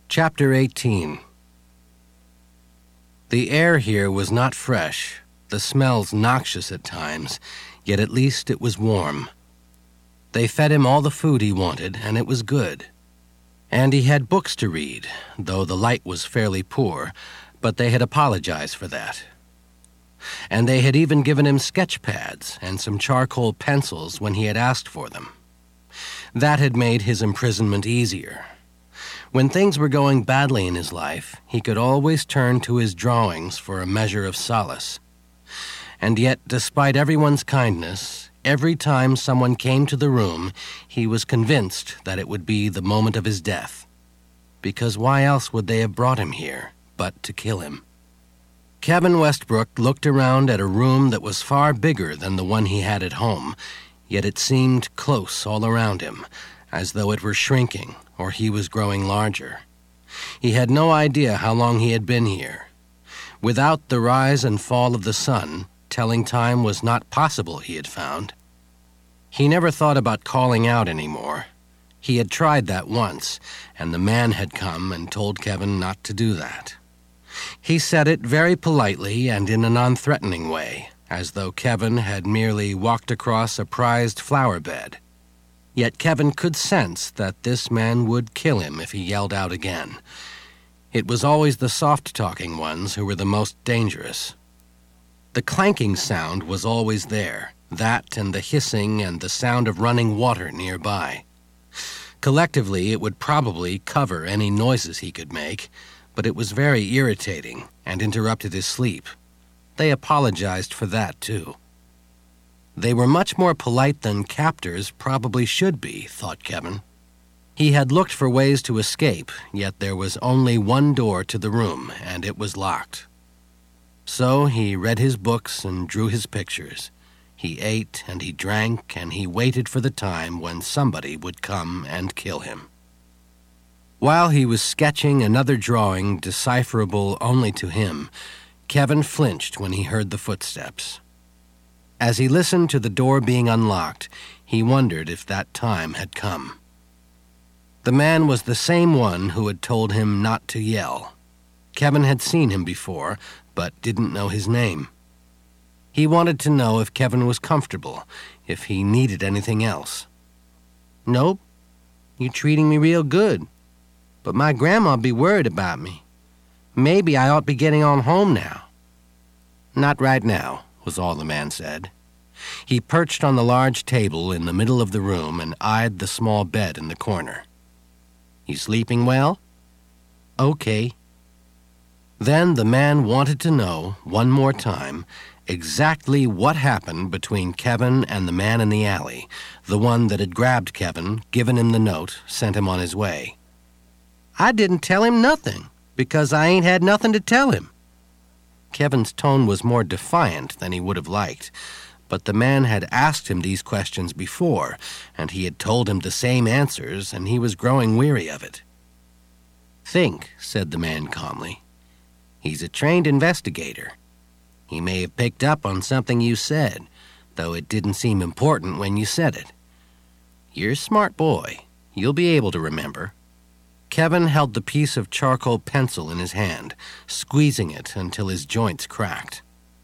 Chapter 18. The air here was not fresh, the smells noxious at times, yet at least it was warm. They fed him all the food he wanted, and it was good. And he had books to read, though the light was fairly poor, but they had apologized for that. And they had even given him sketch pads and some charcoal pencils when he had asked for them. That had made his imprisonment easier. When things were going badly in his life, he could always turn to his drawings for a measure of solace. And yet, despite everyone's kindness, every time someone came to the room, he was convinced that it would be the moment of his death. Because why else would they have brought him here but to kill him? Kevin Westbrook looked around at a room that was far bigger than the one he had at home, yet it seemed close all around him, as though it were shrinking or he was growing larger. He had no idea how long he had been here. Without the rise and fall of the sun, telling time was not possible, he had found. He never thought about calling out anymore. He had tried that once, and the man had come and told Kevin not to do that. He said it very politely and in a non-threatening way, as though Kevin had merely walked across a prized flower bed. Yet Kevin could sense that this man would kill him if he yelled out again. It was always the soft-talking ones who were the most dangerous. The clanking sound was always there, that and the hissing and the sound of running water nearby. Collectively, it would probably cover any noises he could make, but it was very irritating and interrupted his sleep. They apologized for that, too. They were much more polite than captors probably should be, thought Kevin. He had looked for ways to escape, yet there was only one door to the room, and it was locked. So he read his books and drew his pictures. He ate and he drank, and he waited for the time when somebody would come and kill him. While he was sketching another drawing decipherable only to him, Kevin flinched when he heard the footsteps. As he listened to the door being unlocked, he wondered if that time had come. The man was the same one who had told him not to yell. Kevin had seen him before, but didn't know his name. He wanted to know if Kevin was comfortable, if he needed anything else. "Nope, you're treating me real good, but my grandma'd be worried about me. Maybe I ought to be getting on home now." "Not right now," was all the man said. He perched on the large table in the middle of the room and eyed the small bed in the corner. "You sleeping well?" "Okay." Then the man wanted to know, one more time, exactly what happened between Kevin and the man in the alley, the one that had grabbed Kevin, given him the note, sent him on his way. "I didn't tell him nothing, because I ain't had nothing to tell him." Kevin's tone was more defiant than he would have liked, but the man had asked him these questions before, and he had told him the same answers, and he was growing weary of it. "Think," said the man calmly. "He's a trained investigator. He may have picked up on something you said, though it didn't seem important when you said it. You're a smart boy. You'll be able to remember." Kevin held the piece of charcoal pencil in his hand, squeezing it until his joints cracked.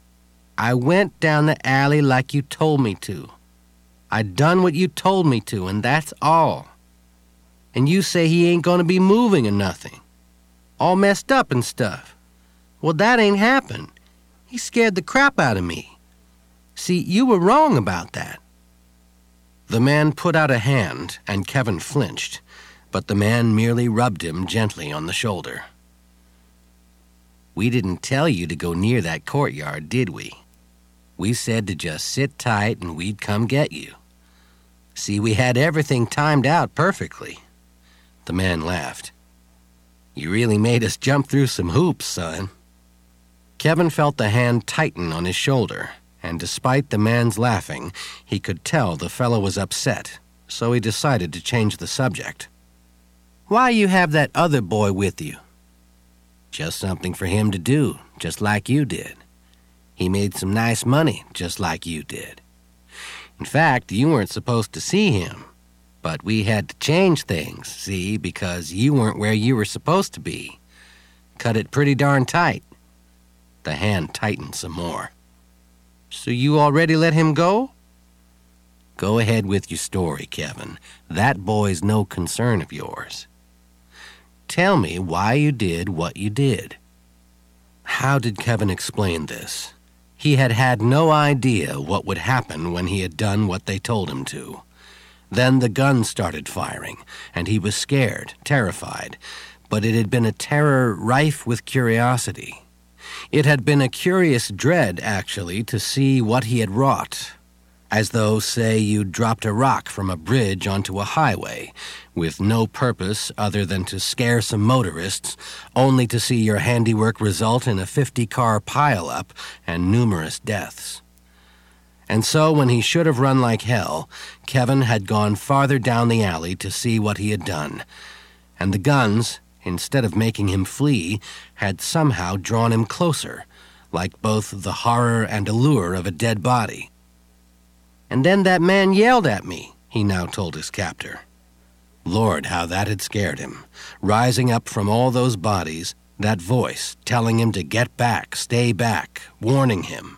"I went down the alley like you told me to. I done what you told me to, and that's all. And you say he ain't gonna be moving or nothing. All messed up and stuff. Well, that ain't happened. He scared the crap out of me. See, you were wrong about that." The man put out a hand, and Kevin flinched, but the man merely rubbed him gently on the shoulder. "We didn't tell you to go near that courtyard, did we? We said to just sit tight and we'd come get you. See, we had everything timed out perfectly." The man laughed. "You really made us jump through some hoops, son." Kevin felt the hand tighten on his shoulder, and despite the man's laughing, he could tell the fellow was upset, so he decided to change the subject. "Why you have that other boy with you?" "Just something for him to do, just like you did. He made some nice money, just like you did. In fact, you weren't supposed to see him, But we had to change things, see, because you weren't where you were supposed to be. Cut it pretty darn tight." The hand tightened some more. "So you already let him go?" "Go ahead with your story, Kevin. That boy's no concern of yours. Tell me why you did what you did." How did Kevin explain this? He had had no idea what would happen when he had done what they told him to. Then the gun started firing, and he was scared, terrified, but it had been a terror rife with curiosity. It had been a curious dread, actually, to see what he had wrought. As though, say, you dropped a rock from a bridge onto a highway, with no purpose other than to scare some motorists, only to see your handiwork result in a 50-car pile-up and numerous deaths. And so, when he should have run like hell, Kevin had gone farther down the alley to see what he had done. And the guns, instead of making him flee, had somehow drawn him closer, like both the horror and allure of a dead body. "And then that man yelled at me," he now told his captor. Lord, how that had scared him. Rising up from all those bodies, that voice telling him to get back, stay back, warning him.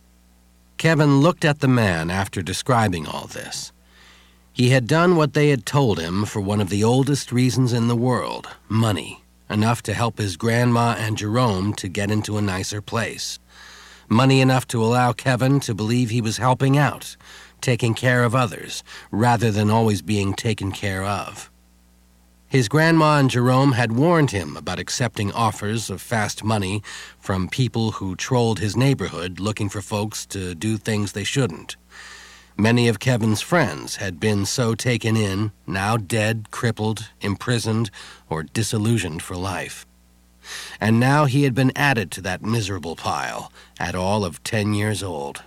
Kevin looked at the man after describing all this. He had done what they had told him for one of the oldest reasons in the world, money, enough to help his grandma and Jerome to get into a nicer place. Money enough to allow Kevin to believe he was helping out, taking care of others, rather than always being taken care of. His grandma and Jerome had warned him about accepting offers of fast money from people who trolled his neighborhood looking for folks to do things they shouldn't. Many of Kevin's friends had been so taken in, now dead, crippled, imprisoned, or disillusioned for life. And now he had been added to that miserable pile, at all of 10 years old.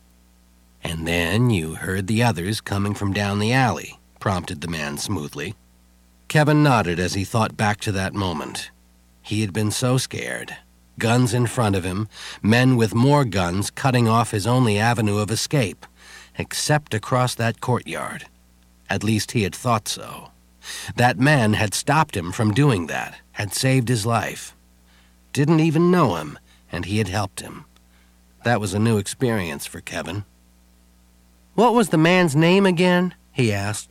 "And then you heard the others coming from down the alley," prompted the man smoothly. Kevin nodded as he thought back to that moment. He had been so scared. Guns in front of him, men with more guns cutting off his only avenue of escape, except across that courtyard. At least he had thought so. That man had stopped him from doing that, had saved his life. Didn't even know him, and he had helped him. That was a new experience for Kevin. "What was the man's name again?" he asked.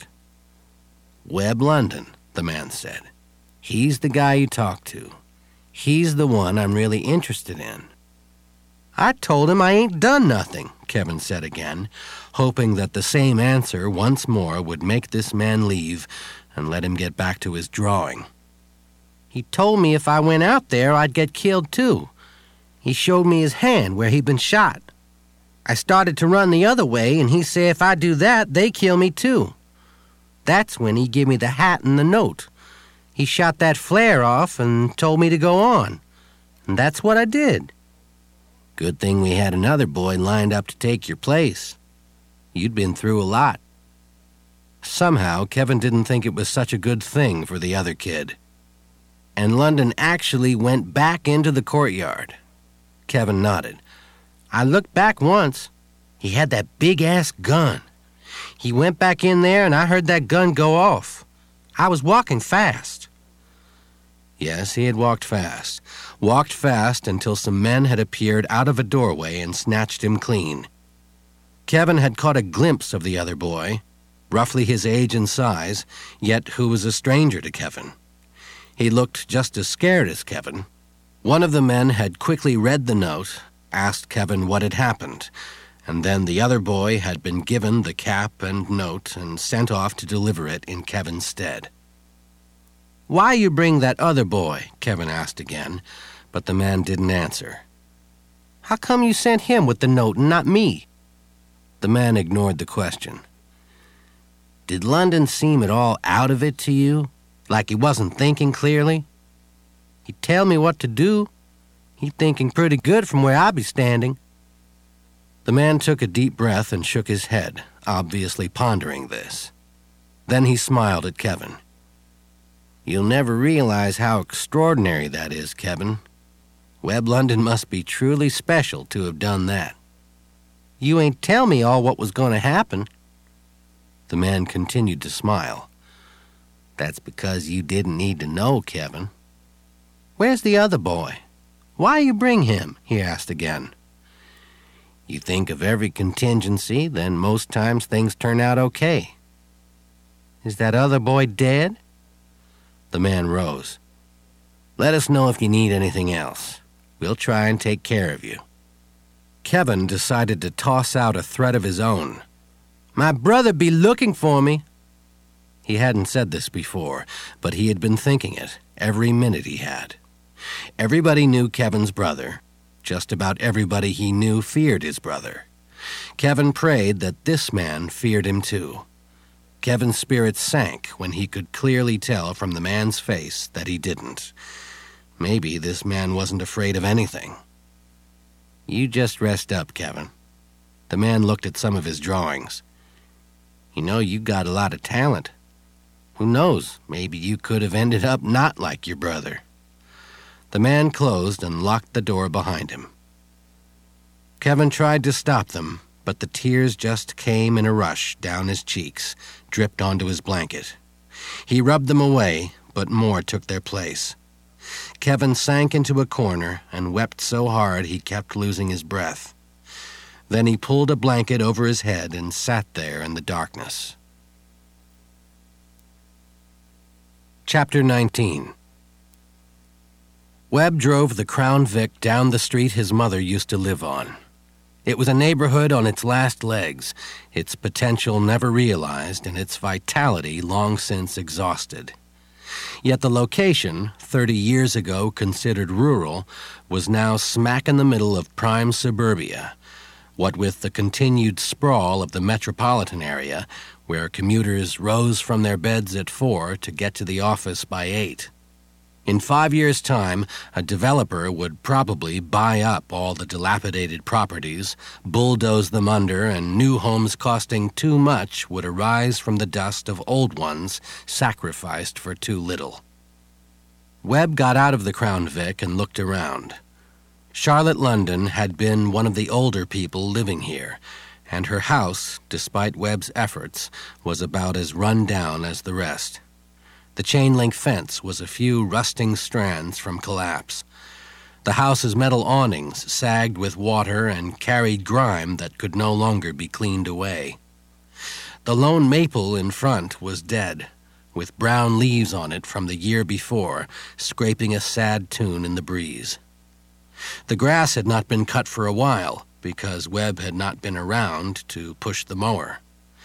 "Webb London," the man said. "He's the guy you talked to. He's the one I'm really interested in." "I told him I ain't done nothing," Kevin said again, hoping that the same answer once more would make this man leave and let him get back to his drawing. "He told me if I went out there, I'd get killed too. He showed me his hand where he'd been shot. I started to run the other way, and he said if I do that, they kill me too. That's when he gave me the hat and the note. He shot that flare off and told me to go on. And that's what I did." "Good thing we had another boy lined up to take your place. You'd been through a lot." Somehow, Kevin didn't think it was such a good thing for the other kid. "And London actually went back into the courtyard?" Kevin nodded. "I looked back once. He had that big-ass gun. He went back in there, and I heard that gun go off. I was walking fast." Yes, he had walked fast until some men had appeared out of a doorway and snatched him clean. Kevin had caught a glimpse of the other boy, roughly his age and size, yet who was a stranger to Kevin. He looked just as scared as Kevin. One of the men had quickly read the note, asked Kevin what had happened, and then the other boy had been given the cap and note and sent off to deliver it in Kevin's stead. "Why you bring that other boy?" Kevin asked again, but the man didn't answer. "How come you sent him with the note and not me?" The man ignored the question. "Did London seem at all out of it to you? Like he wasn't thinking clearly? He'd tell me what to do. He's thinking pretty good from where I be standing." The man took a deep breath and shook his head, obviously pondering this. Then he smiled at Kevin. "You'll never realize how extraordinary that is, Kevin. Webb London must be truly special to have done that." "You ain't tell me all what was going to happen." The man continued to smile. "That's because you didn't need to know, Kevin." "Where's the other boy? Why you bring him?" he asked again. "You think of every contingency, then most times things turn out okay." "Is that other boy dead?" The man rose. "Let us know if you need anything else. We'll try and take care of you." Kevin decided to toss out a threat of his own. "My brother be looking for me." He hadn't said this before, but he had been thinking it every minute he had. Everybody knew Kevin's brother. Just about everybody he knew feared his brother. Kevin prayed that this man feared him too. Kevin's spirits sank when he could clearly tell from the man's face that he didn't. Maybe this man wasn't afraid of anything. "You just rest up, Kevin." The man looked at some of his drawings. "You know, you got a lot of talent. Who knows, maybe you could have ended up not like your brother." The man closed and locked the door behind him. Kevin tried to stop them, but the tears just came in a rush down his cheeks, dripped onto his blanket. He rubbed them away, but more took their place. Kevin sank into a corner and wept so hard he kept losing his breath. Then he pulled a blanket over his head and sat there in the darkness. Chapter 19. Webb drove the Crown Vic down the street his mother used to live on. It was a neighborhood on its last legs, its potential never realized and its vitality long since exhausted. Yet the location, 30 years ago considered rural, was now smack in the middle of prime suburbia, what with the continued sprawl of the metropolitan area, where commuters rose from their beds at 4 to get to the office by 8. In 5 years' time, a developer would probably buy up all the dilapidated properties, bulldoze them under, and new homes costing too much would arise from the dust of old ones sacrificed for too little. Webb got out of the Crown Vic and looked around. Charlotte London had been one of the older people living here, and her house, despite Webb's efforts, was about as run down as the rest. The chain-link fence was a few rusting strands from collapse. The house's metal awnings sagged with water and carried grime that could no longer be cleaned away. The lone maple in front was dead, with brown leaves on it from the year before, scraping a sad tune in the breeze. The grass had not been cut for a while, because Webb had not been around to push the mower.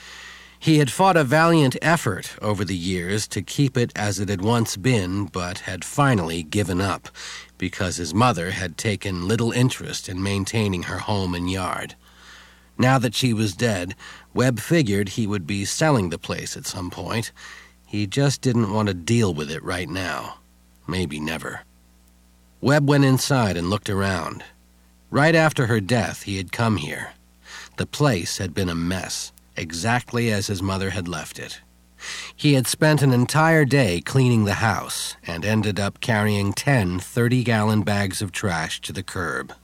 He had fought a valiant effort over the years to keep it as it had once been, but had finally given up, because his mother had taken little interest in maintaining her home and yard. Now that she was dead, Webb figured he would be selling the place at some point. He just didn't want to deal with it right now. Maybe never. Webb went inside and looked around. Right after her death, he had come here. The place had been a mess, exactly as his mother had left it. He had spent an entire day cleaning the house and ended up carrying 10 30-gallon bags of trash to the curb.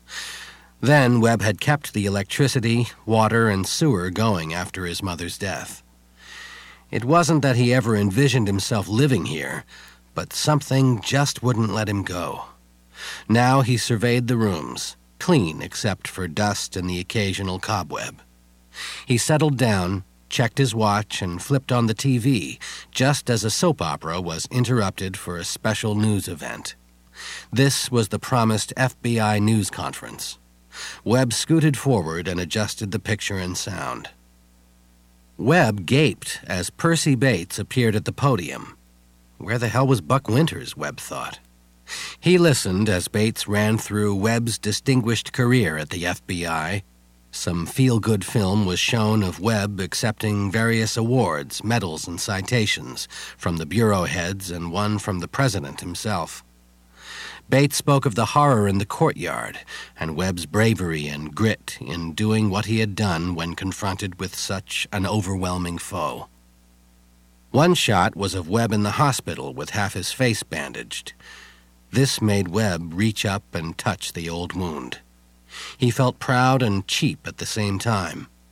Then Webb had kept the electricity, water, and sewer going after his mother's death. It wasn't that he ever envisioned himself living here, but something just wouldn't let him go. Now he surveyed the rooms, clean except for dust and the occasional cobweb. He settled down, checked his watch, and flipped on the TV, just as a soap opera was interrupted for a special news event. This was the promised FBI news conference. Webb scooted forward and adjusted the picture and sound. Webb gaped as Percy Bates appeared at the podium. Where the hell was Buck Winters, Webb thought. He listened as Bates ran through Webb's distinguished career at the FBI. Some feel-good film was shown of Webb accepting various awards, medals, and citations from the bureau heads and one from the president himself. Bates spoke of the horror in the courtyard and Webb's bravery and grit in doing what he had done when confronted with such an overwhelming foe. One shot was of Webb in the hospital with half his face bandaged. This made Webb reach up and touch the old wound. He felt proud and cheap at the same time.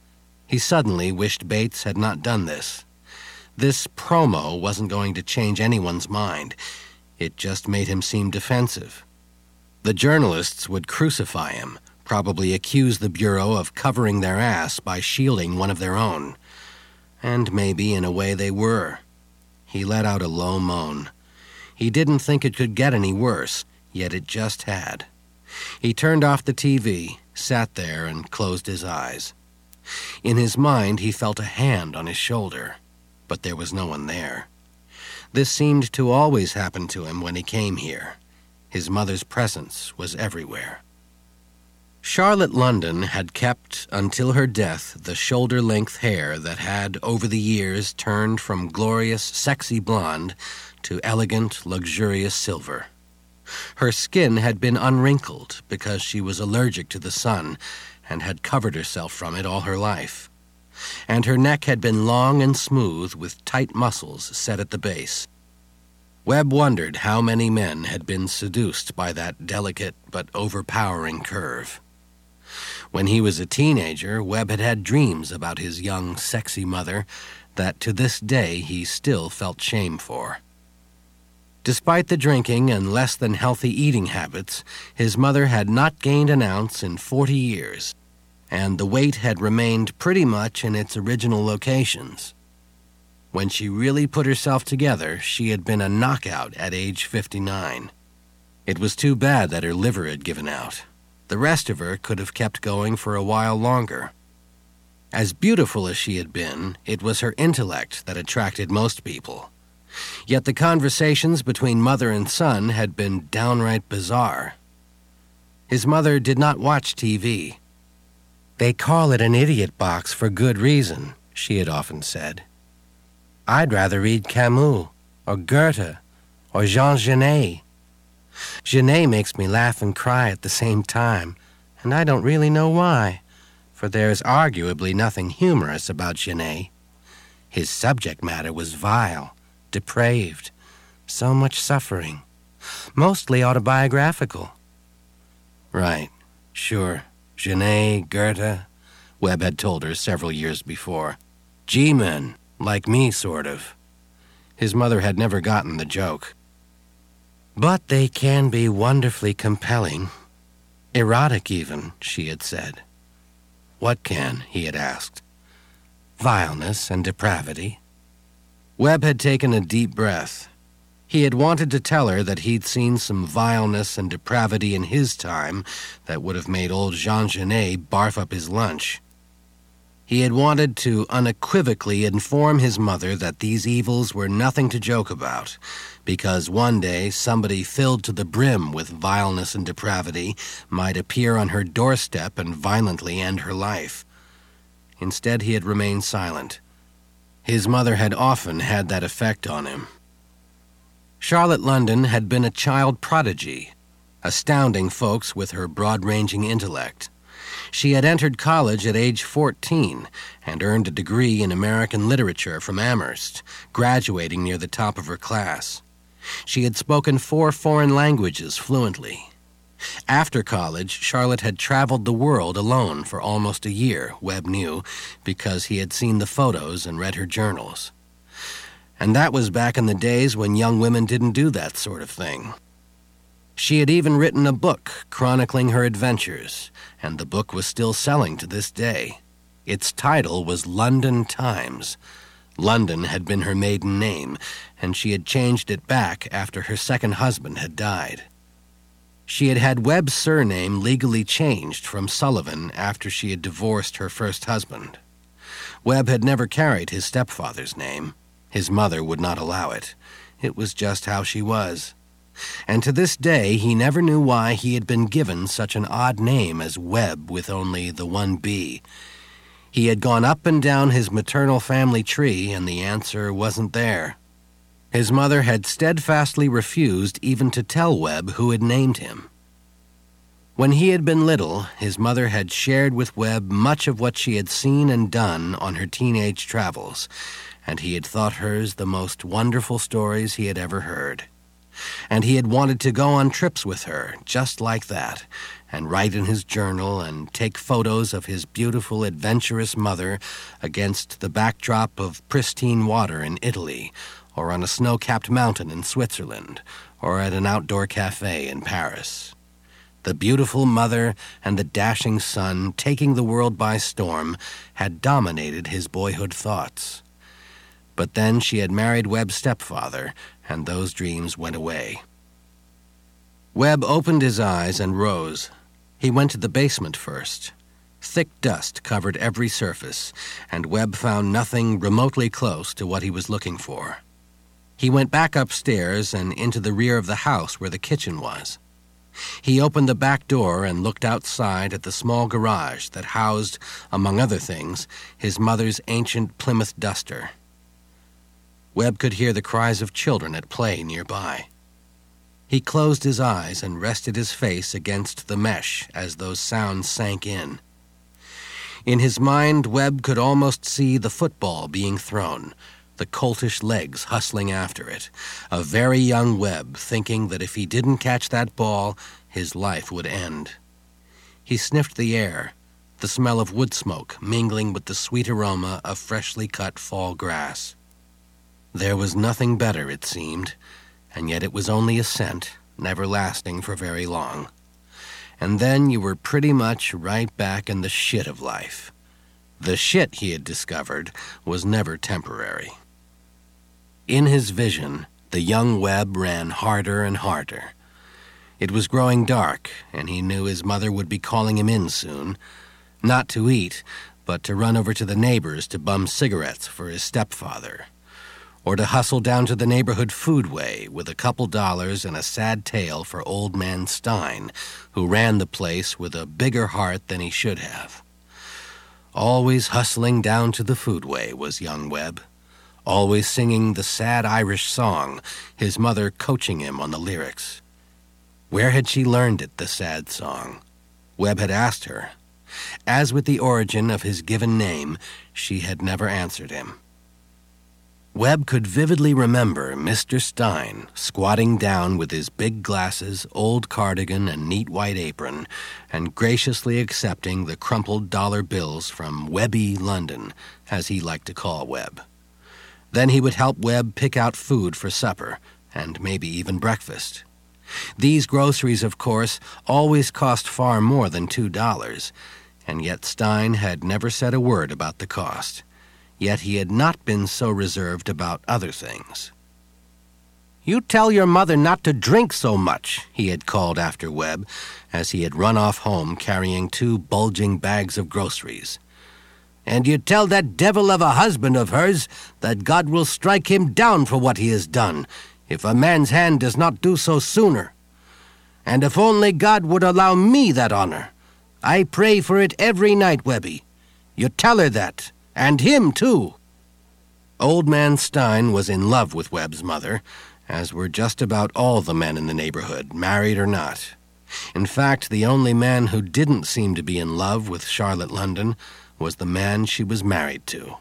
He suddenly wished Bates had not done this. This promo wasn't going to change anyone's mind. It just made him seem defensive. The journalists would crucify him, probably accuse the Bureau of covering their ass by shielding one of their own. And maybe in a way they were. He let out a low moan. He didn't think it could get any worse, yet it just had. He turned off the TV, sat there, and closed his eyes. In his mind, he felt a hand on his shoulder, but there was no one there. This seemed to always happen to him when he came here. His mother's presence was everywhere. Charlotte London had kept, until her death, the shoulder-length hair that had, over the years, turned from glorious, sexy blonde to elegant, luxurious silver. Her skin had been unwrinkled because she was allergic to the sun and had covered herself from it all her life. And her neck had been long and smooth with tight muscles set at the base. Webb wondered how many men had been seduced by that delicate but overpowering curve. When he was a teenager, Webb had had dreams about his young, sexy mother that to this day he still felt shame for. Despite the drinking and less than healthy eating habits, his mother had not gained an ounce in 40 years, and the weight had remained pretty much in its original locations. When she really put herself together, she had been a knockout at age 59. It was too bad that her liver had given out. The rest of her could have kept going for a while longer. As beautiful as she had been, it was her intellect that attracted most people. Yet the conversations between mother and son had been downright bizarre. His mother did not watch TV. "They call it an idiot box for good reason," she had often said. "I'd rather read Camus, or Goethe, or Jean Genet. Genet makes me laugh and cry at the same time, and I don't really know why, for there's arguably nothing humorous about Genet. His subject matter was vile, depraved, so much suffering, mostly autobiographical." Right, sure, Genet, Goethe, Webb had told her several years before. G-men, like me, sort of. His mother had never gotten the joke. "But they can be wonderfully compelling. Erotic even," she had said. "What can?" he had asked. "Vileness and depravity." Webb had taken a deep breath. He had wanted to tell her that he'd seen some vileness and depravity in his time that would have made old Jean Genet barf up his lunch. He had wanted to unequivocally inform his mother that these evils were nothing to joke about, because one day somebody filled to the brim with vileness and depravity might appear on her doorstep and violently end her life. Instead, he had remained silent. His mother had often had that effect on him. Charlotte London had been a child prodigy, astounding folks with her broad-ranging intellect. She had entered college at age 14 and earned a degree in American literature from Amherst, graduating near the top of her class. She had spoken 4 foreign languages fluently. After college, Charlotte had traveled the world alone for almost a year, Webb knew, because he had seen the photos and read her journals. And that was back in the days when young women didn't do that sort of thing. She had even written a book chronicling her adventures, and the book was still selling to this day. Its title was London Times. London had been her maiden name, and she had changed it back after her second husband had died. She had had Webb's surname legally changed from Sullivan after she had divorced her first husband. Webb had never carried his stepfather's name. His mother would not allow it. It was just how she was. And to this day, he never knew why he had been given such an odd name as Webb with only the one B. He had gone up and down his maternal family tree, and the answer wasn't there. His mother had steadfastly refused even to tell Webb who had named him. When he had been little, his mother had shared with Webb much of what she had seen and done on her teenage travels, and he had thought hers the most wonderful stories he had ever heard. And he had wanted to go on trips with her, just like that, and write in his journal and take photos of his beautiful, adventurous mother against the backdrop of pristine water in Italy, or on a snow-capped mountain in Switzerland, or at an outdoor cafe in Paris. The beautiful mother and the dashing son, taking the world by storm, had dominated his boyhood thoughts. But then she had married Webb's stepfather, and those dreams went away. Webb opened his eyes and rose. He went to the basement first. Thick dust covered every surface, and Webb found nothing remotely close to what he was looking for. He went back upstairs and into the rear of the house where the kitchen was. He opened the back door and looked outside at the small garage that housed, among other things, his mother's ancient Plymouth duster. Webb could hear the cries of children at play nearby. He closed his eyes and rested his face against the mesh as those sounds sank in. In his mind, Webb could almost see the football being thrown, the coltish legs hustling after it, a very young Webb thinking that if he didn't catch that ball, his life would end. He sniffed the air, the smell of wood smoke mingling with the sweet aroma of freshly cut fall grass. There was nothing better, it seemed, and yet it was only a scent, never lasting for very long. And then you were pretty much right back in the shit of life. The shit, he had discovered, was never temporary. In his vision, the young Webb ran harder and harder. It was growing dark, and he knew his mother would be calling him in soon, not to eat, but to run over to the neighbors to bum cigarettes for his stepfather, or to hustle down to the neighborhood foodway with a couple dollars and a sad tale for Old Man Stein, who ran the place with a bigger heart than he should have. Always hustling down to the foodway was young Webb, always singing the sad Irish song, his mother coaching him on the lyrics. Where had she learned it, the sad song? Webb had asked her. As with the origin of his given name, she had never answered him. Webb could vividly remember Mr. Stein squatting down with his big glasses, old cardigan, and neat white apron, and graciously accepting the crumpled dollar bills from Webby London, as he liked to call Webb. Then he would help Webb pick out food for supper, and maybe even breakfast. These groceries, of course, always cost far more than $2, and yet Stein had never said a word about the cost. Yet he had not been so reserved about other things. "You tell your mother not to drink so much," he had called after Webb, as he had run off home carrying 2 bulging bags of groceries. "And you tell that devil of a husband of hers that God will strike him down for what he has done, if a man's hand does not do so sooner. And if only God would allow me that honor. I pray for it every night, Webby. You tell her that. And him, too." Old Man Stein was in love with Webb's mother, as were just about all the men in the neighborhood, married or not. In fact, the only man who didn't seem to be in love with Charlotte London was the man she was married to.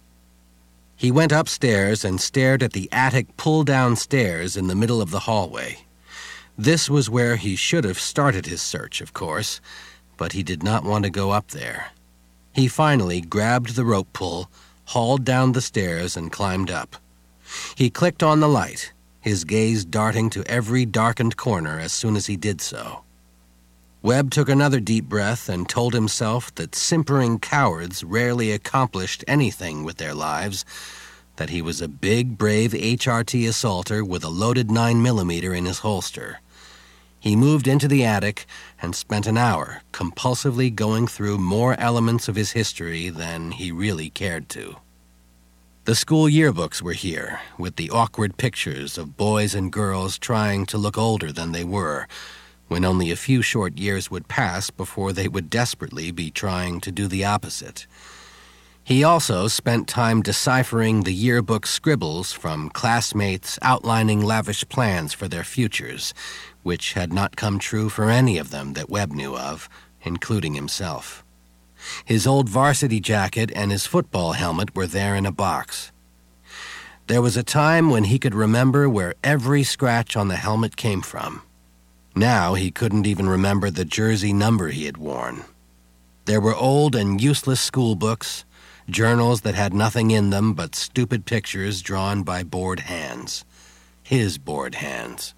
He went upstairs and stared at the attic pull-down stairs in the middle of the hallway. This was where he should have started his search, of course, but he did not want to go up there. He finally grabbed the rope pull, hauled down the stairs, and climbed up. He clicked on the light, his gaze darting to every darkened corner as soon as he did so. Webb took another deep breath and told himself that simpering cowards rarely accomplished anything with their lives, that he was a big, brave HRT assaulter with a loaded 9mm in his holster. He moved into the attic and spent an hour compulsively going through more elements of his history than he really cared to. The school yearbooks were here, with the awkward pictures of boys and girls trying to look older than they were, when only a few short years would pass before they would desperately be trying to do the opposite. He also spent time deciphering the yearbook scribbles from classmates outlining lavish plans for their futures, which had not come true for any of them that Webb knew of, including himself. His old varsity jacket and his football helmet were there in a box. There was a time when he could remember where every scratch on the helmet came from. Now he couldn't even remember the jersey number he had worn. There were old and useless school books, journals that had nothing in them but stupid pictures drawn by bored hands. His bored hands.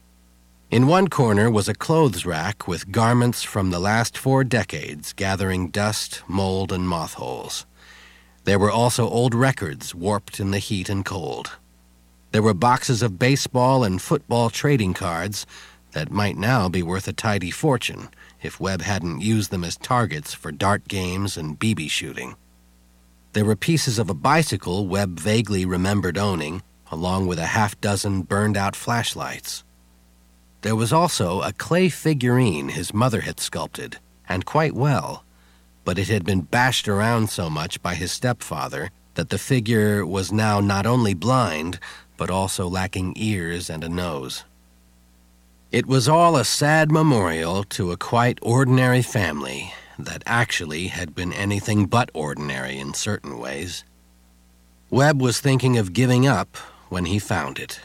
In one corner was a clothes rack with garments from the last 4 decades gathering dust, mold, and moth holes. There were also old records warped in the heat and cold. There were boxes of baseball and football trading cards that might now be worth a tidy fortune if Webb hadn't used them as targets for dart games and BB shooting. There were pieces of a bicycle Webb vaguely remembered owning, along with a half-dozen burned-out flashlights. There was also a clay figurine his mother had sculpted, and quite well, but it had been bashed around so much by his stepfather that the figure was now not only blind, but also lacking ears and a nose. It was all a sad memorial to a quite ordinary family that actually had been anything but ordinary in certain ways. Webb was thinking of giving up when he found it.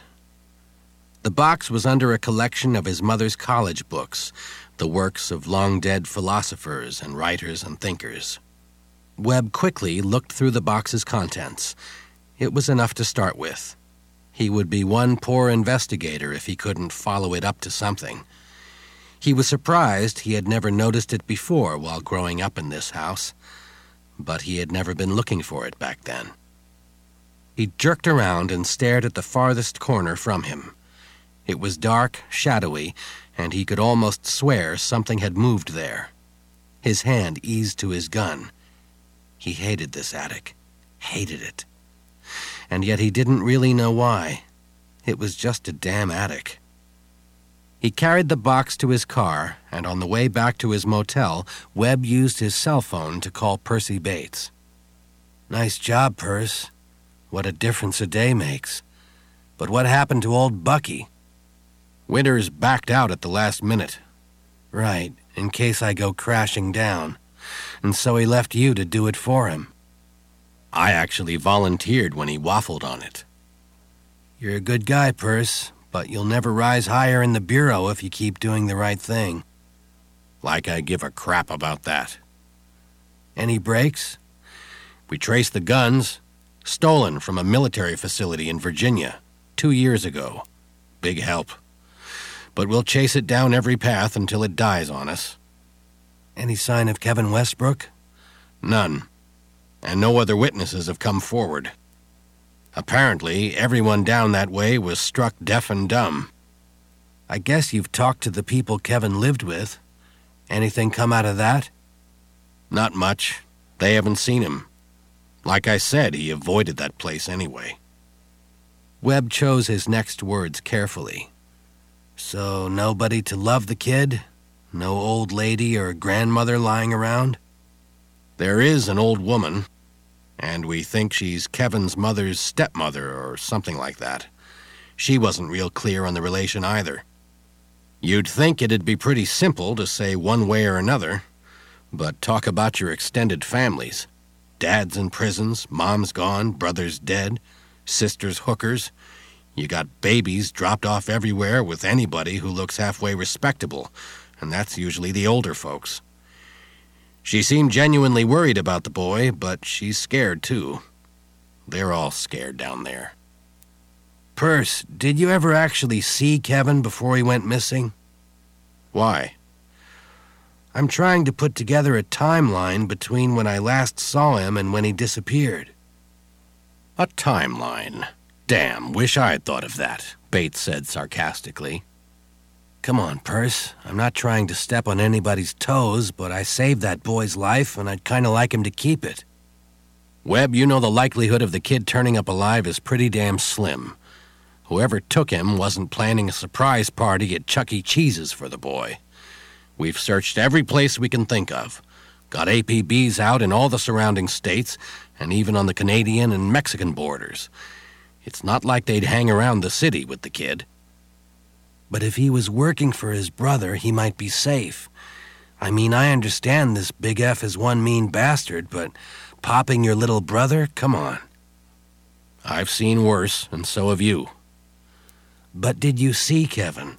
The box was under a collection of his mother's college books, the works of long-dead philosophers and writers and thinkers. Webb quickly looked through the box's contents. It was enough to start with. He would be one poor investigator if he couldn't follow it up to something. He was surprised he had never noticed it before while growing up in this house, but he had never been looking for it back then. He jerked around and stared at the farthest corner from him. It was dark, shadowy, and he could almost swear something had moved there. His hand eased to his gun. He hated this attic. Hated it. And yet he didn't really know why. It was just a damn attic. He carried the box to his car, and on the way back to his motel, Webb used his cell phone to call Percy Bates. "Nice job, Perce. What a difference a day makes. But what happened to old Bucky?" "Winters backed out at the last minute." "Right, in case I go crashing down. And so he left you to do it for him." "I actually volunteered when he waffled on it." "You're a good guy, Perce, but you'll never rise higher in the Bureau if you keep doing the right thing." "Like I give a crap about that." "Any breaks?" "We traced the guns. Stolen from a military facility in Virginia 2 years ago. Big help. But we'll chase it down every path until it dies on us." "Any sign of Kevin Westbrook?" "None. And no other witnesses have come forward. Apparently, everyone down that way was struck deaf and dumb." "I guess you've talked to the people Kevin lived with. Anything come out of that?" "Not much. They haven't seen him. Like I said, he avoided that place anyway." Webb chose his next words carefully. "So nobody to love the kid? No old lady or grandmother lying around?" "There is an old woman, and we think she's Kevin's mother's stepmother or something like that. She wasn't real clear on the relation either. You'd think it'd be pretty simple to say one way or another, but talk about your extended families. Dad's in prisons, mom's gone, brother's dead, sisters hookers. You got babies dropped off everywhere with anybody who looks halfway respectable, and that's usually the older folks. She seemed genuinely worried about the boy, but she's scared too. They're all scared down there." "Perce, did you ever actually see Kevin before he went missing?" "Why?" "I'm trying to put together a timeline between when I last saw him and when he disappeared." "A timeline? Damn, wish I'd thought of that," Bates said sarcastically. "Come on, Perce. I'm not trying to step on anybody's toes, but I saved that boy's life, and I'd kind of like him to keep it." "Webb, you know the likelihood of the kid turning up alive is pretty damn slim. Whoever took him wasn't planning a surprise party at Chuck E. Cheese's for the boy. We've searched every place we can think of. Got APBs out in all the surrounding states, and even on the Canadian and Mexican borders. It's not like they'd hang around the city with the kid." "But if he was working for his brother, he might be safe. I mean, I understand this Big F is one mean bastard, but popping your little brother? Come on." I've seen worse, and so have you. But did you see Kevin?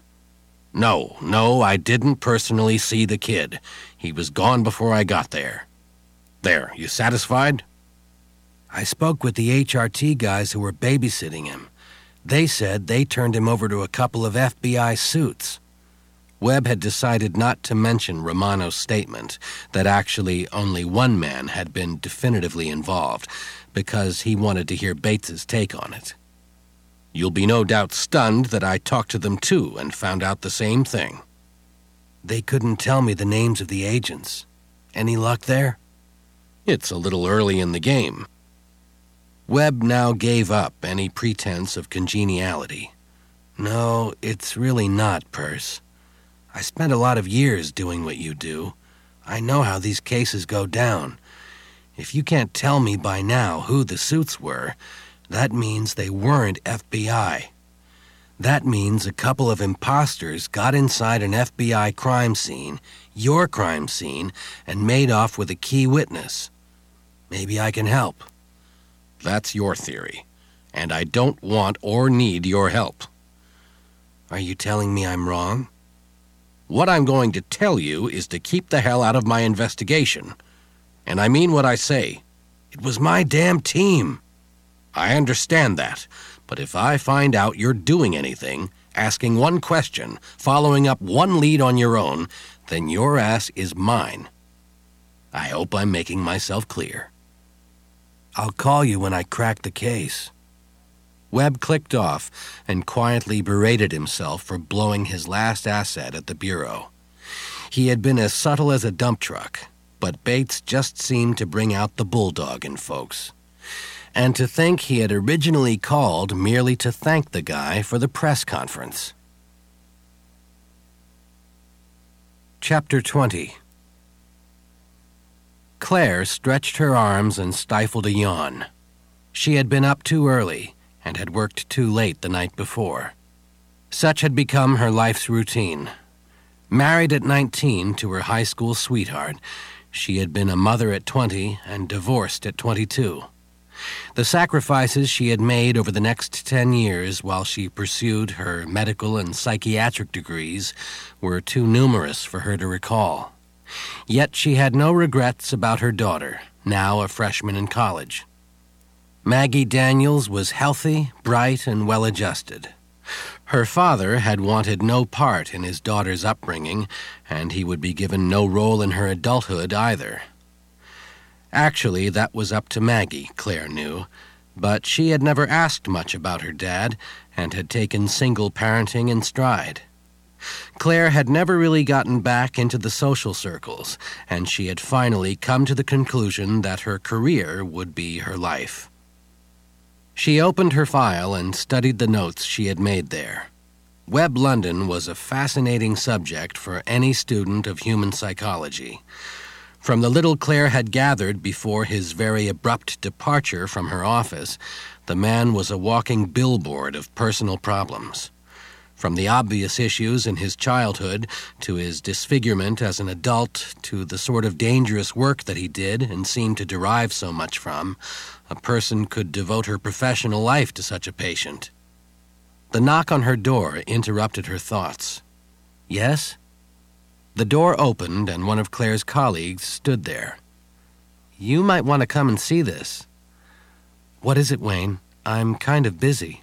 No, I didn't personally see the kid. He was gone before I got there. There, you satisfied? I spoke with the HRT guys who were babysitting him. They said they turned him over to a couple of FBI suits. Webb had decided not to mention Romano's statement that actually only one man had been definitively involved because he wanted to hear Bates's take on it. You'll be no doubt stunned that I talked to them too and found out the same thing. They couldn't tell me the names of the agents. Any luck there? It's a little early in the game. Webb now gave up any pretense of congeniality. No, it's really not, Perce. I spent a lot of years doing what you do. I know how these cases go down. If you can't tell me by now who the suits were, that means they weren't FBI. That means a couple of imposters got inside an FBI crime scene, your crime scene, and made off with a key witness. Maybe I can help. That's your theory, and I don't want or need your help. Are you telling me I'm wrong? What I'm going to tell you is to keep the hell out of my investigation. And I mean what I say. It was my damn team. I understand that, but if I find out you're doing anything, asking one question, following up one lead on your own, then your ass is mine. I hope I'm making myself clear. I'll call you when I crack the case. Webb clicked off and quietly berated himself for blowing his last asset at the Bureau. He had been as subtle as a dump truck, but Bates just seemed to bring out the bulldog in folks. And to think he had originally called merely to thank the guy for the press conference. Chapter 20. Claire stretched her arms and stifled a yawn. She had been up too early and had worked too late the night before. Such had become her life's routine. Married at 19 to her high school sweetheart, she had been a mother at 20 and divorced at 22. The sacrifices she had made over the next 10 years while she pursued her medical and psychiatric degrees were too numerous for her to recall. Yet she had no regrets about her daughter, now a freshman in college. Maggie Daniels was healthy, bright, and well-adjusted. Her father had wanted no part in his daughter's upbringing, and he would be given no role in her adulthood either. Actually, that was up to Maggie, Claire knew, but she had never asked much about her dad and had taken single parenting in stride. Claire had never really gotten back into the social circles, and she had finally come to the conclusion that her career would be her life. She opened her file and studied the notes she had made there. Webb London was a fascinating subject for any student of human psychology. From the little Claire had gathered before his very abrupt departure from her office, the man was a walking billboard of personal problems. From the obvious issues in his childhood, to his disfigurement as an adult, to the sort of dangerous work that he did and seemed to derive so much from, a person could devote her professional life to such a patient. The knock on her door interrupted her thoughts. Yes? The door opened and one of Claire's colleagues stood there. You might want to come and see this. What is it, Wayne? I'm kind of busy.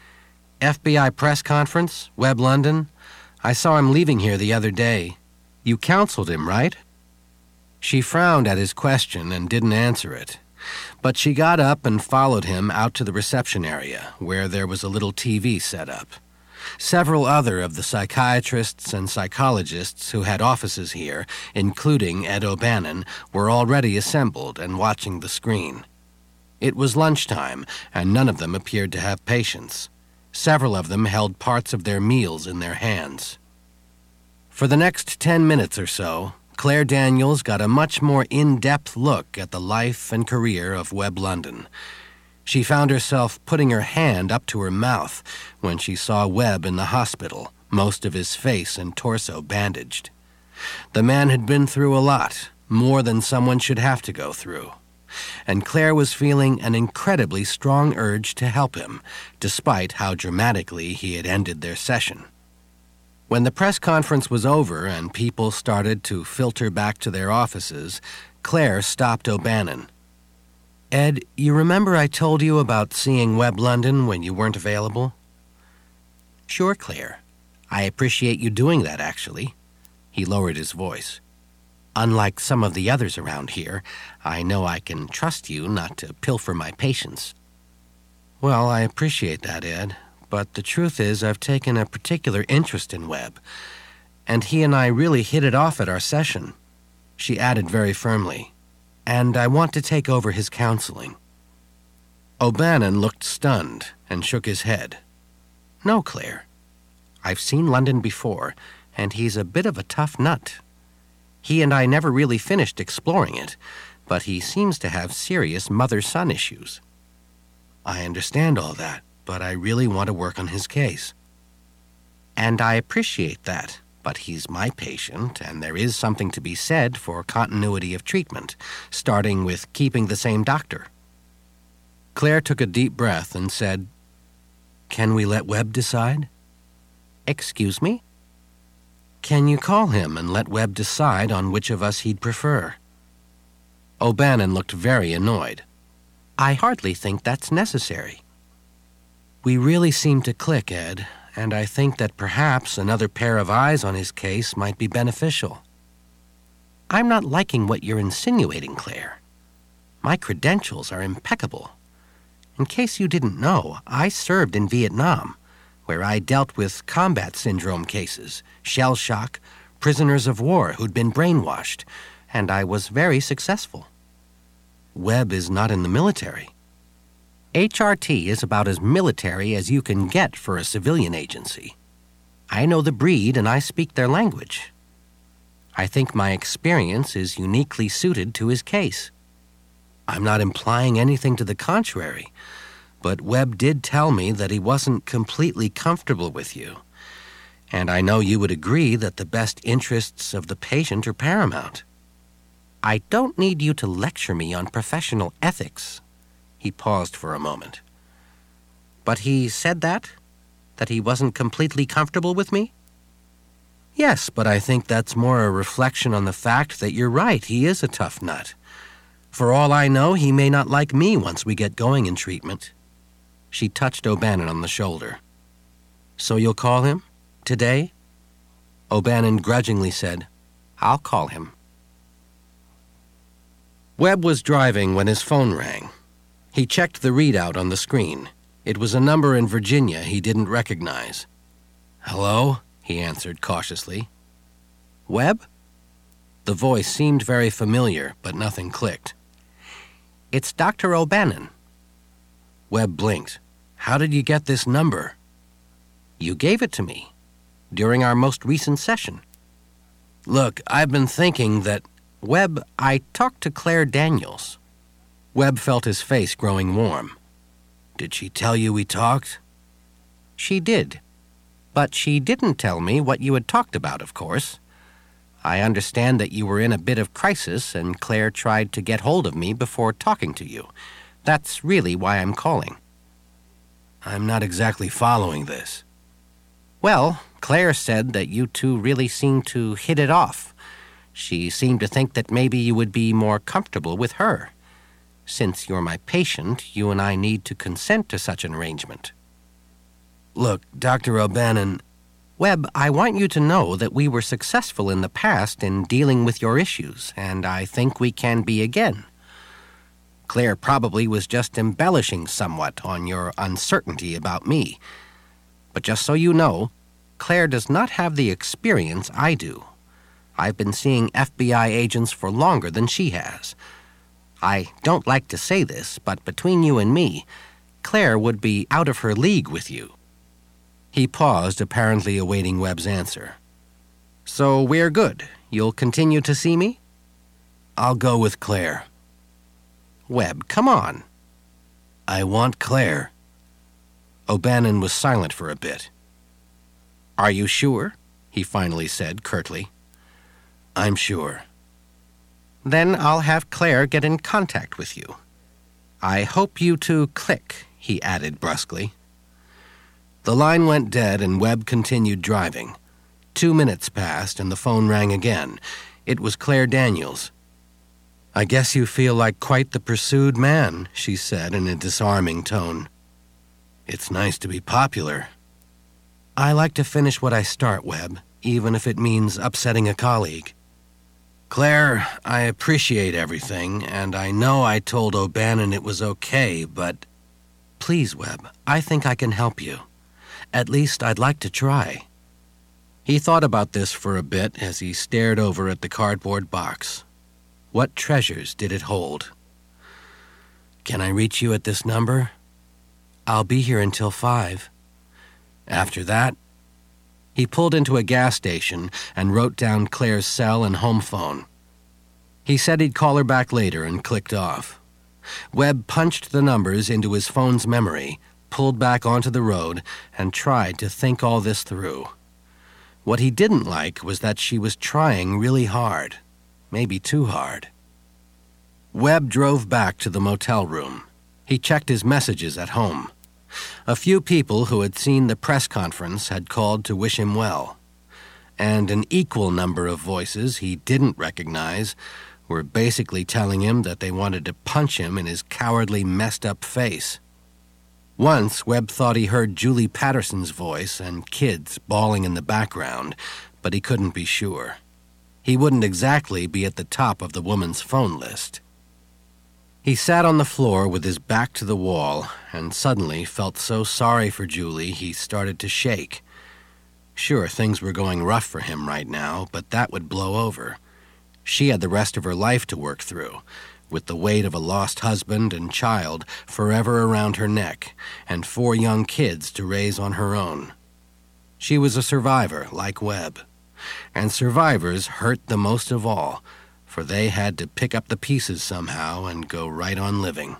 FBI press conference, Webb London. I saw him leaving here the other day. You counseled him, right? She frowned at his question and didn't answer it. But she got up and followed him out to the reception area, where there was a little TV set up. Several other of the psychiatrists and psychologists who had offices here, including Ed O'Bannon, were already assembled and watching the screen. It was lunchtime, and none of them appeared to have patience. Several of them held parts of their meals in their hands. For the next 10 minutes or so, Claire Daniels got a much more in-depth look at the life and career of Webb London. She found herself putting her hand up to her mouth when she saw Webb in the hospital, most of his face and torso bandaged. The man had been through a lot, more than someone should have to go through. and Claire was feeling an incredibly strong urge to help him, despite how dramatically he had ended their session. When the press conference was over and people started to filter back to their offices, Claire stopped O'Bannon. "Ed, you remember I told you about seeing Webb London when you weren't available?" "Sure, Claire. I appreciate you doing that, actually." He lowered his voice. "Unlike some of the others around here, I know I can trust you not to pilfer my patients." "Well, I appreciate that, Ed. But the truth is I've taken a particular interest in Webb, and he and I really hit it off at our session." She added very firmly, "And I want to take over his counseling." O'Bannon looked stunned and shook his head. "No, Claire. I've seen London before, and he's a bit of a tough nut. He and I never really finished exploring it, but he seems to have serious mother-son issues." "I understand all that, but I really want to work on his case." "And I appreciate that, but he's my patient, and there is something to be said for continuity of treatment, starting with keeping the same doctor." Claire took a deep breath and said, "Can we let Webb decide?" "Excuse me?" "Can you call him and let Webb decide on which of us he'd prefer?" O'Bannon looked very annoyed. "I hardly think that's necessary." "We really seem to click, Ed, and I think that perhaps another pair of eyes on his case might be beneficial." "I'm not liking what you're insinuating, Claire. My credentials are impeccable. In case you didn't know, I served in Vietnam, where I dealt with combat syndrome cases, shell shock, prisoners of war who'd been brainwashed, and I was very successful." "Webb is not in the military." "HRT is about as military as you can get for a civilian agency. I know the breed and I speak their language. I think my experience is uniquely suited to his case." "I'm not implying anything to the contrary, but Webb did tell me that he wasn't completely comfortable with you, and I know you would agree that the best interests of the patient are paramount." "I don't need you to lecture me on professional ethics." He paused for a moment. "But he said that? That he wasn't completely comfortable with me?" "Yes, but I think that's more a reflection on the fact that you're right, he is a tough nut. For all I know, he may not like me once we get going in treatment." She touched O'Bannon on the shoulder. "So you'll call him? Today?" O'Bannon grudgingly said, "I'll call him." Webb was driving when his phone rang. He checked the readout on the screen. It was a number in Virginia he didn't recognize. "Hello?" he answered cautiously. "Webb?" The voice seemed very familiar, but nothing clicked. "It's Dr. O'Bannon." Webb blinked. "How did you get this number?" "You gave it to me during our most recent session." "Look, I've been thinking that—" "Webb, I talked to Claire Daniels." Webb felt his face growing warm. "Did she tell you we talked?" "She did. But she didn't tell me what you had talked about, of course. I understand that you were in a bit of crisis and Claire tried to get hold of me before talking to you. That's really why I'm calling." "I'm not exactly following this." "Well, Claire said that you two really seemed to hit it off. She seemed to think that maybe you would be more comfortable with her. Since you're my patient, you and I need to consent to such an arrangement." "Look, Dr. O'Bannon—" "Webb, I want you to know that we were successful in the past in dealing with your issues, and I think we can be again. Claire probably was just embellishing somewhat on your uncertainty about me. But just so you know, Claire does not have the experience I do. I've been seeing FBI agents for longer than she has. I don't like to say this, but between you and me, Claire would be out of her league with you." He paused, apparently awaiting Webb's answer. "So we're good. You'll continue to see me?" "I'll go with Claire." "Webb, come on." "I want Claire." O'Bannon was silent for a bit. "Are you sure?" he finally said curtly. "I'm sure." Then I'll have Claire get in contact with you. I hope you two click," he added brusquely. The line went dead and Webb continued driving. 2 minutes passed and the phone rang again. It was Claire Daniels. "I guess you feel like quite the pursued man," she said in a disarming tone. "It's nice to be popular." "I like to finish what I start, Webb, even if it means upsetting a colleague." "Claire, I appreciate everything, and I know I told O'Bannon it was okay, but—" "Please, Webb, I think I can help you. At least I'd like to try." He thought about this for a bit as he stared over at the cardboard box. What treasures did it hold? "Can I reach you at this number?" "I'll be here until 5. "After that?" He pulled into a gas station and wrote down Claire's cell and home phone. He said he'd call her back later and clicked off. Webb punched the numbers into his phone's memory, pulled back onto the road, and tried to think all this through. What he didn't like was that she was trying really hard, maybe too hard. Webb drove back to the motel room. He checked his messages at home. A few people who had seen the press conference had called to wish him well, and an equal number of voices he didn't recognize were basically telling him that they wanted to punch him in his cowardly, messed-up face. Once, Webb thought he heard Julie Patterson's voice and kids bawling in the background, but he couldn't be sure. He wouldn't exactly be at the top of the woman's phone list. He sat on the floor with his back to the wall and suddenly felt so sorry for Julie he started to shake. Sure, things were going rough for him right now, but that would blow over. She had the rest of her life to work through, with the weight of a lost husband and child forever around her neck and 4 young kids to raise on her own. She was a survivor, like Webb, and survivors hurt the most of all, for they had to pick up the pieces somehow and go right on living.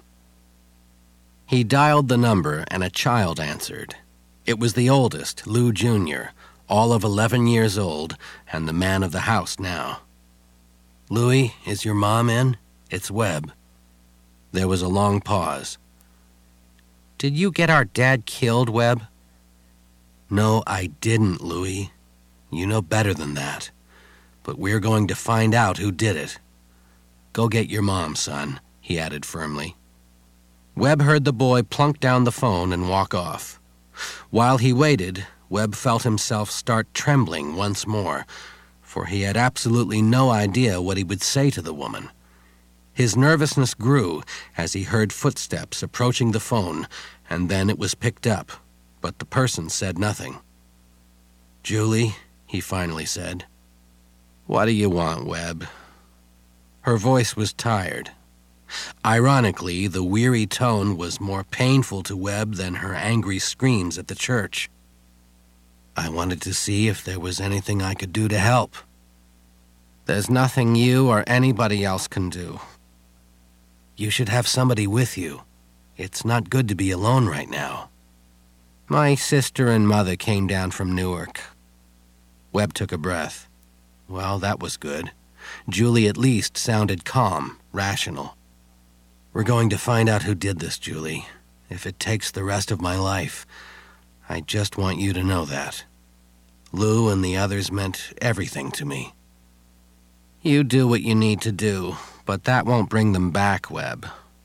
He dialed the number and a child answered. It was the oldest, Lou Jr., all of 11 years old, and the man of the house now. "Louie, is your mom in? It's Webb." There was a long pause. "Did you get our dad killed, Webb?" "No, I didn't, Louie. You know better than that. But we're going to find out who did it. Go get your mom, son," he added firmly. Webb heard the boy plunk down the phone and walk off. While he waited, Webb felt himself start trembling once more, for he had absolutely no idea what he would say to the woman. His nervousness grew as he heard footsteps approaching the phone, and then it was picked up, but the person said nothing. "Julie," he finally said. "What do you want, Webb?" Her voice was tired. Ironically, the weary tone was more painful to Webb than her angry screams at the church. "I wanted to see if there was anything I could do to help." "There's nothing you or anybody else can do." "You should have somebody with you. It's not good to be alone right now." "My sister and mother came down from Newark." Webb took a breath. Well, that was good. Julie at least sounded calm, rational. "We're going to find out who did this, Julie, if it takes the rest of my life. I just want you to know that. Lou and the others meant everything to me." "You do what you need to do, but that won't bring them back, Webb."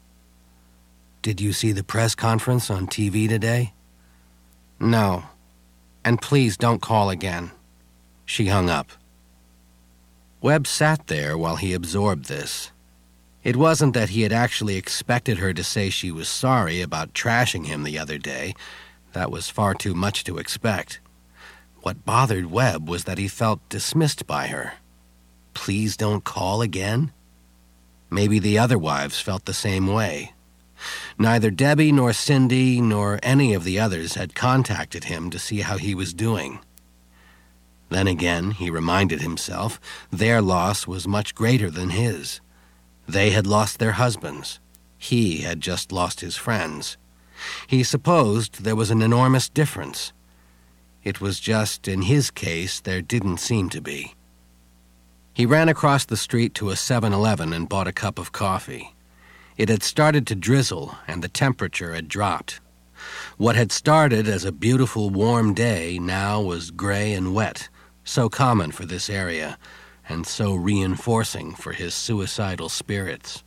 "Did you see the press conference on TV today?" "No. And please don't call again." She hung up. Webb sat there while he absorbed this. It wasn't that he had actually expected her to say she was sorry about trashing him the other day. That was far too much to expect. What bothered Webb was that he felt dismissed by her. Please don't call again? Maybe the other wives felt the same way. Neither Debbie nor Cindy nor any of the others had contacted him to see how he was doing. Then again, he reminded himself, their loss was much greater than his. They had lost their husbands. He had just lost his friends. He supposed there was an enormous difference. It was just, in his case, there didn't seem to be. He ran across the street to a 7-Eleven and bought a cup of coffee. It had started to drizzle, and the temperature had dropped. What had started as a beautiful warm day now was gray and wet, so common for this area, and so reinforcing for his suicidal spirits.